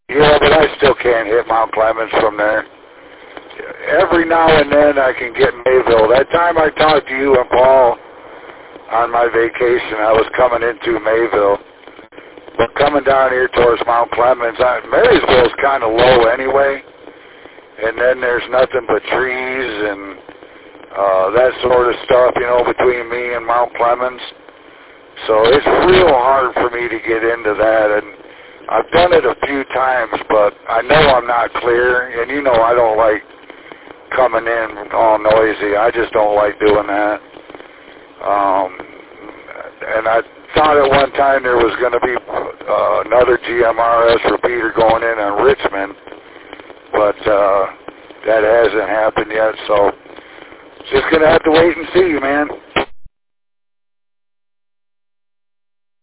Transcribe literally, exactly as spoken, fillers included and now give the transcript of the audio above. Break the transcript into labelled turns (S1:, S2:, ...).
S1: Yeah, but I still can't hit Mount Clemens from there. Every now and then I can get Mayville. That time I talked to you and Paul on my vacation, I was coming into Mayville. But coming down here towards Mount Clemens, I, Marysville's kind of low anyway. And then there's nothing but trees and uh, that sort of stuff, you know, between me and Mount Clemens. So it's real hard for me to get into that. And I've done it a few times, but I know I'm not clear. And you know I don't like coming in all noisy. I just don't like doing that. Um, and I thought at one time there was going to be uh, another G M R S repeater going in on Richmond, but uh, that hasn't happened yet, so just going to have to wait and see, man.